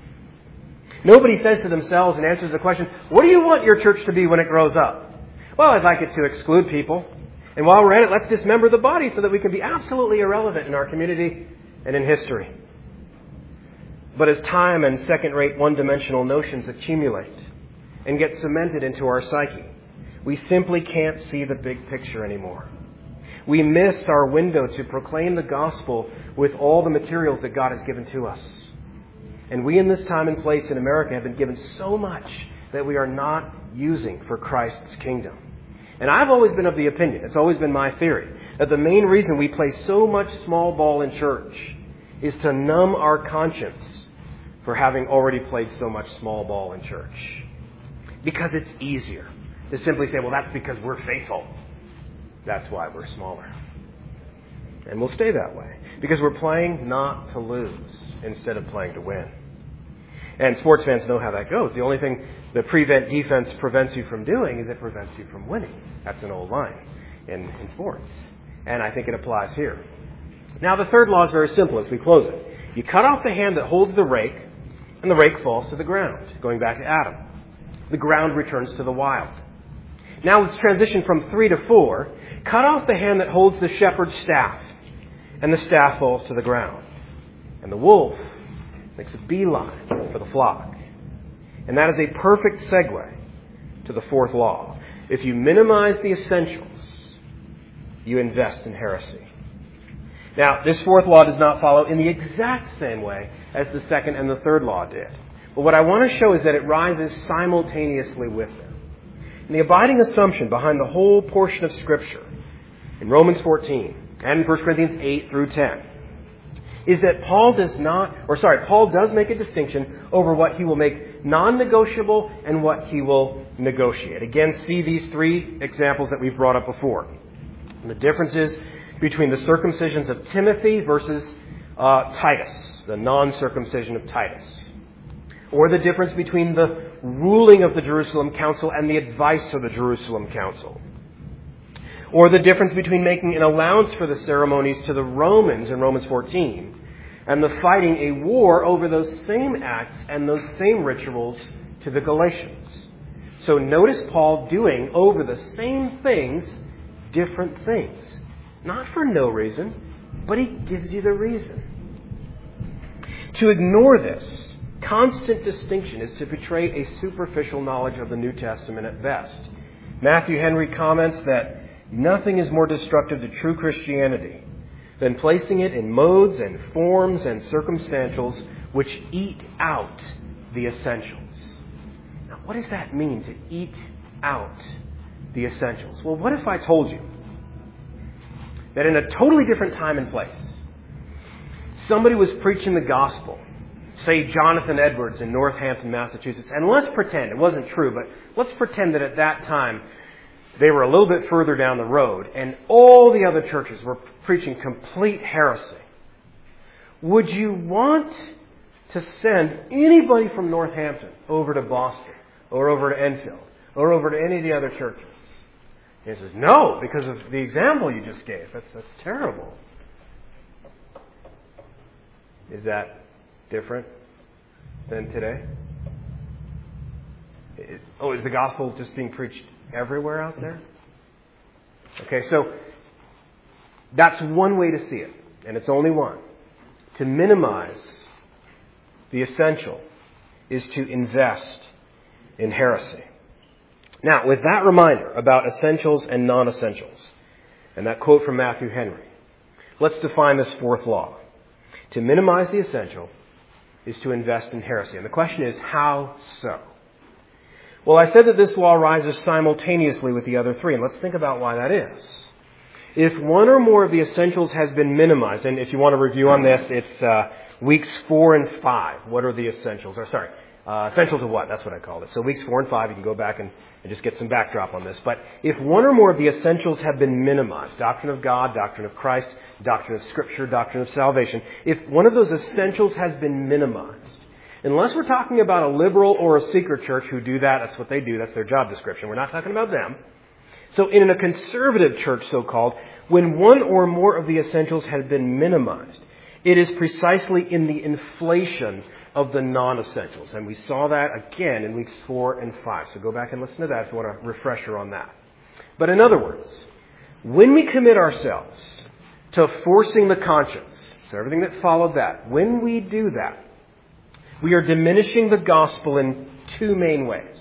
Nobody says to themselves and answers the question, what do you want your church to be when it grows up? Well, I'd like it to exclude people. And while we're at it, let's dismember the body so that we can be absolutely irrelevant in our community and in history. But as time and second-rate one-dimensional notions accumulate and get cemented into our psyche, we simply can't see the big picture anymore. We miss our window to proclaim the gospel with all the materials that God has given to us. And we in this time and place in America have been given so much that we are not using for Christ's kingdom. And I've always been of the opinion, it's always been my theory, that the main reason we play so much small ball in church is to numb our conscience for having already played so much small ball in church. Because it's easier to simply say, well, that's because we're faithful. That's why we're smaller. And we'll stay that way. Because we're playing not to lose instead of playing to win. And sports fans know how that goes. The only thing the prevent defense prevents you from doing is it prevents you from winning. That's an old line in sports. And I think it applies here. Now, the third law is very simple as we close it. You cut off the hand that holds the rake, and the rake falls to the ground, going back to Adam. The ground returns to the wild. Now let's transition from 3 to 4. Cut off the hand that holds the shepherd's staff, and the staff falls to the ground. And the wolf makes a beeline for the flock. And that is a perfect segue to the fourth law. If you minimize the essentials, you invest in heresy. Now, this fourth law does not follow in the exact same way as the second and the third law did. But what I want to show is that it rises simultaneously with them. And the abiding assumption behind the whole portion of Scripture in Romans 14 and 1 Corinthians 8 through 10 is that Paul does make a distinction over what he will make non-negotiable and what he will negotiate. Again, see these 3 examples that we've brought up before. And the differences between the circumcisions of Timothy versus Titus, the non-circumcision of Titus. Or the difference between the ruling of the Jerusalem Council and the advice of the Jerusalem Council. Or the difference between making an allowance for the ceremonies to the Romans in Romans 14 and the fighting a war over those same acts and those same rituals to the Galatians. So notice Paul doing over the same things, different things. Not for no reason, but he gives you the reason. To ignore this constant distinction is to betray a superficial knowledge of the New Testament at best. Matthew Henry comments that nothing is more destructive to true Christianity than placing it in modes and forms and circumstantials which eat out the essentials. Now, what does that mean, to eat out the essentials? Well, what if I told you that in a totally different time and place, somebody was preaching the gospel, say Jonathan Edwards in Northampton, Massachusetts, and let's pretend, it wasn't true, but let's pretend that at that time they were a little bit further down the road and all the other churches were preaching complete heresy. Would you want to send anybody from Northampton over to Boston or over to Enfield or over to any of the other churches? He says, no, because of the example you just gave. That's terrible. Is that different than today? Is the gospel just being preached everywhere out there? Okay, so that's one way to see it, and it's only one. To minimize the essential is to invest in heresy. Now, with that reminder about essentials and non-essentials, and that quote from Matthew Henry, let's define this fourth law. To minimize the essential is to invest in heresy. And the question is, how so? Well, I said that this law rises simultaneously with the other 3, and let's think about why that is. If one or more of the essentials has been minimized, and if you want to review on this, it's weeks 4 and 5. What are the essentials? Essential to what? That's what I called it. So weeks 4 and 5, you can go back and just get some backdrop on this. But if one or more of the essentials have been minimized, doctrine of God, doctrine of Christ, doctrine of Scripture, doctrine of salvation, if one of those essentials has been minimized, unless we're talking about a liberal or a secret church who do that, that's what they do, that's their job description. We're not talking about them. So in a conservative church, so-called, when one or more of the essentials have been minimized, it is precisely in the inflation of the non-essentials. And we saw that again in weeks 4 and 5. So go back and listen to that if you want a refresher on that. But in other words, when we commit ourselves to forcing the conscience, so everything that followed that, when we do that, we are diminishing the gospel in 2 main ways.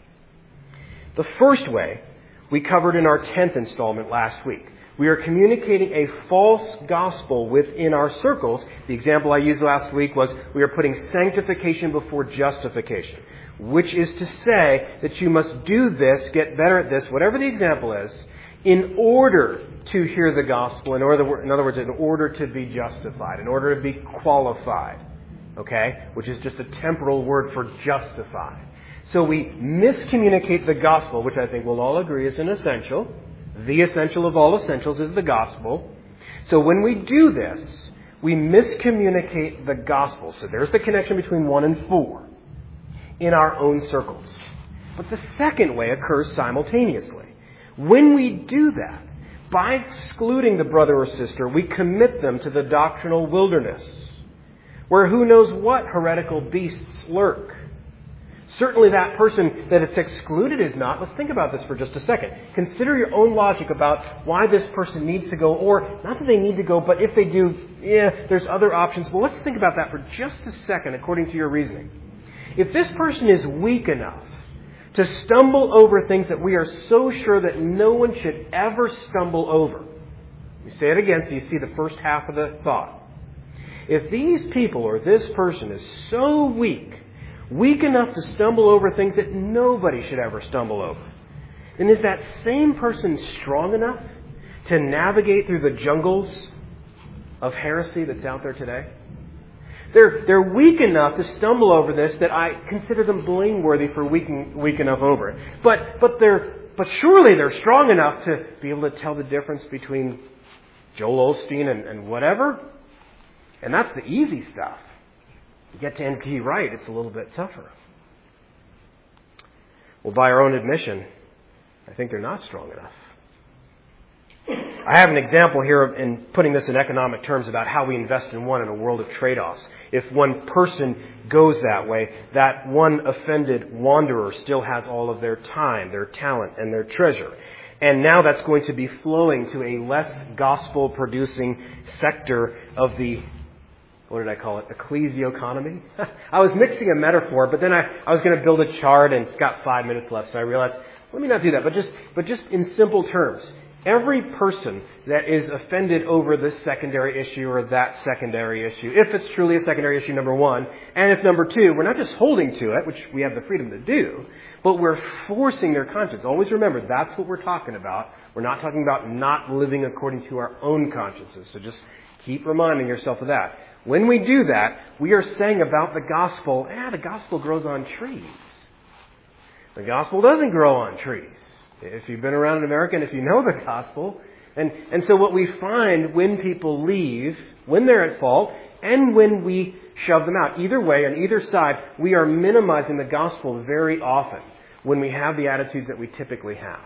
The first way we covered in our 10th installment last week. We are communicating a false gospel within our circles. The example I used last week was we are putting sanctification before justification, which is to say that you must do this, get better at this, whatever the example is, in order to hear the gospel, in other words, in order to be justified, in order to be qualified, okay? Which is just a temporal word for justified. So we miscommunicate the gospel, which I think we'll all agree is an essential. The essential of all essentials is the gospel. So when we do this, we miscommunicate the gospel. So there's the connection between 1 and 4 in our own circles. But the second way occurs simultaneously. When we do that, by excluding the brother or sister, we commit them to the doctrinal wilderness, where who knows what heretical beasts lurk. Certainly that person that it's excluded is not. Let's think about this for just a second. Consider your own logic about why this person needs to go, or not that they need to go, but if they do, there's other options. Well, let's think about that for just a second according to your reasoning. If this person is weak enough to stumble over things that we are so sure that no one should ever stumble over. You say it again so you see the first half of the thought. If these people or this person is so weak enough to stumble over things that nobody should ever stumble over, then is that same person strong enough to navigate through the jungles of heresy that's out there today? They're weak enough to stumble over this that I consider them blameworthy for weak enough over it. But surely they're strong enough to be able to tell the difference between Joel Osteen and whatever. And that's the easy stuff. You get to N.T. Wright, it's a little bit tougher. Well, by our own admission, I think they're not strong enough. I have an example here in putting this in economic terms about how we invest in one in a world of trade-offs. If one person goes that way, that one offended wanderer still has all of their time, their talent, and their treasure. And now that's going to be flowing to a less gospel-producing sector of the, what did I call it, ecclesioeconomy? I was mixing a metaphor, but then I was going to build a chart, and it's got 5 minutes left, so I realized, let me not do that, but just in simple terms. Every person that is offended over this secondary issue or that secondary issue, if it's truly a secondary issue, number one, and if number two, we're not just holding to it, which we have the freedom to do, but we're forcing their conscience. Always remember, that's what we're talking about. We're not talking about not living according to our own consciences. So just keep reminding yourself of that. When we do that, we are saying about the gospel, the gospel grows on trees. The gospel doesn't grow on trees. If you've been around in America and if you know the gospel. And so what we find when people leave, when they're at fault, and when we shove them out, either way, on either side, we are minimizing the gospel very often when we have the attitudes that we typically have.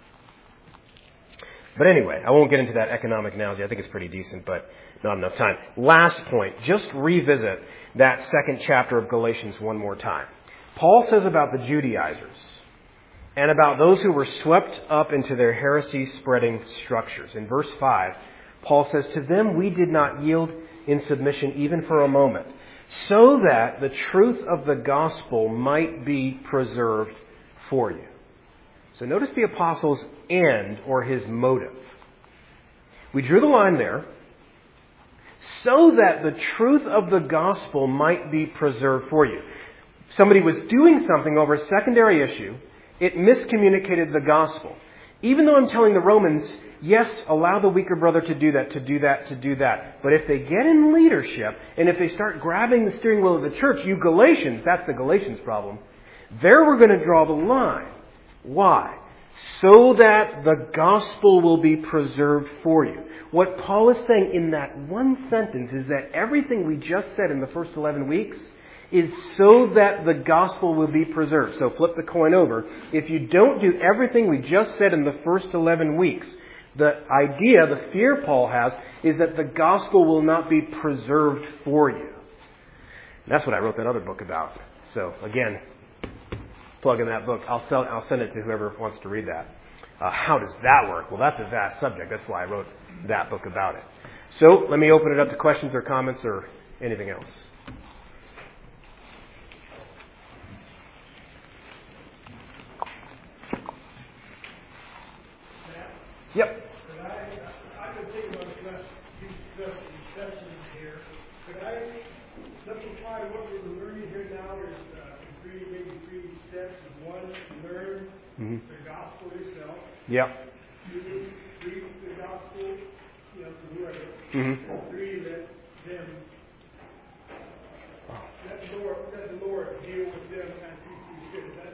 But anyway, I won't get into that economic analogy. I think it's pretty decent, but not enough time. Last point, just revisit that second chapter of Galatians one more time. Paul says about the Judaizers, and about those who were swept up into their heresy-spreading structures. In verse 5, Paul says, "To them we did not yield in submission even for a moment, so that the truth of the gospel might be preserved for you." So notice the apostle's end or his motive. We drew the line there, so that the truth of the gospel might be preserved for you. Somebody was doing something over a secondary issue. It miscommunicated the gospel. Even though I'm telling the Romans, yes, allow the weaker brother to do that. But if they get in leadership, and if they start grabbing the steering wheel of the church, you Galatians, that's the Galatians problem, there we're going to draw the line. Why? So that the gospel will be preserved for you. What Paul is saying in that one sentence is that everything we just said in the first 11 weeks is so that the gospel will be preserved. So flip the coin over. If you don't do everything we just said in the first 11 weeks, the idea, the fear Paul has, is that the gospel will not be preserved for you. And that's what I wrote that other book about. So again, plug in that book. I'll send it to whoever wants to read that. How does that work? Well, that's a vast subject. That's why I wrote that book about it. So let me open it up to questions or comments or anything else. Yep. I could think about these discussions here. Could I simplify what we're learning here now? There's maybe 3 steps. One, learn the gospel itself. Yep. 2, preach the gospel, to whoever. 3, let the Lord deal with them as He sees fit. Is that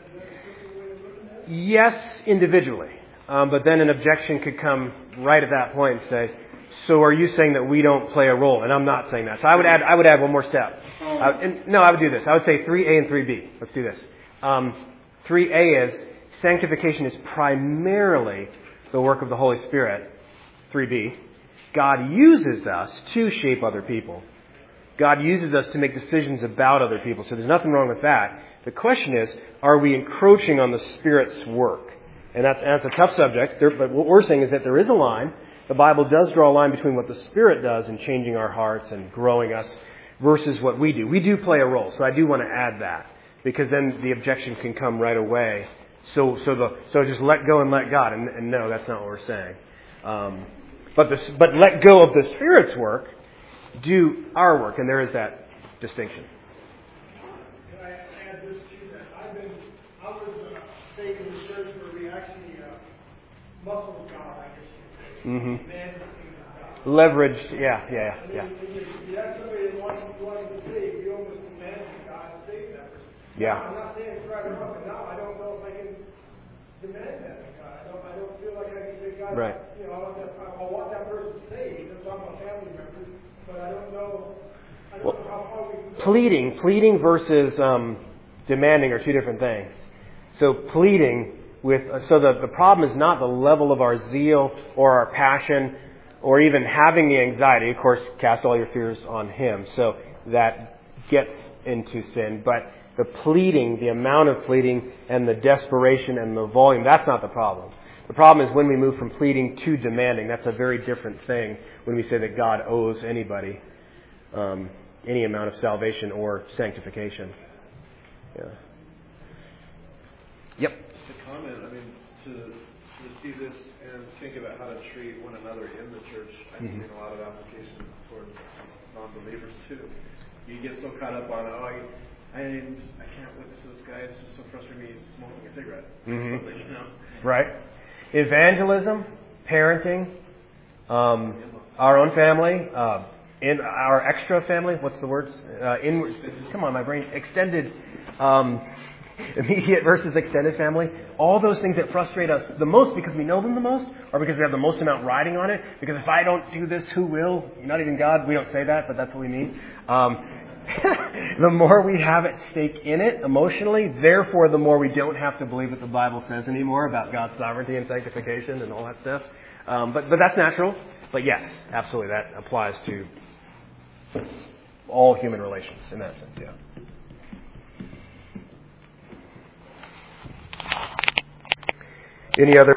Yes, individually. But then an objection could come right at that point and say, so are you saying that we don't play a role? And I'm not saying that. So I would add one more step. I would do this. I would say 3A and 3B. Let's do this. 3A is sanctification is primarily the work of the Holy Spirit. 3B, God uses us to shape other people. God uses us to make decisions about other people. So there's nothing wrong with that. The question is, are we encroaching on the Spirit's work? And that's a tough subject. But what we're saying is that there is a line. The Bible does draw a line between what the Spirit does in changing our hearts and growing us versus what we do. We do play a role. So I do want to add that, because then the objection can come right away. So just let go and let God. And no, that's not what we're saying. But let go of the Spirit's work, do our work, and there is that distinction. Can I add this to that? I was saved in the church where we actually muscled God, I guess you could say. Mm-hmm. Man, God. Leveraged, yeah. If you have somebody that wanting to save, you almost demand God to save that person. Yeah. I'm not saying it's right or wrong, but now I don't know if I can demand that of God. I don't feel like I can say, God, right. I want that person saved. I'm talking about family members, but I don't know how far we can go. Pleading versus demanding are two different things. So pleading the problem is not the level of our zeal or our passion or even having the anxiety. Of course, cast all your fears on Him. So that gets into sin. But the pleading, the amount of pleading and the desperation and the volume, that's not the problem. The problem is when we move from pleading to demanding. That's a very different thing when we say that God owes anybody any amount of salvation or sanctification. Yeah. Yep. Just a comment. To see this and think about how to treat one another in the church, I've seen a lot of application towards non-believers too. You get so caught up on, I can't witness this guy. It's just so frustrating. He's smoking a cigarette. Or something, Right. Evangelism, parenting, our own family, in our extra family. What's the word? Come on, my brain. Extended. Immediate versus extended family, all those things that frustrate us the most because we know them the most, or because we have the most amount riding on it. Because if I don't do this, who will? Not even God. We don't say that, but that's what we mean. The more we have at stake in it emotionally, therefore the more we don't have to believe what the Bible says anymore about God's sovereignty and sanctification and all that stuff. But that's natural. But yes, absolutely, that applies to all human relations in that sense, yeah. Any other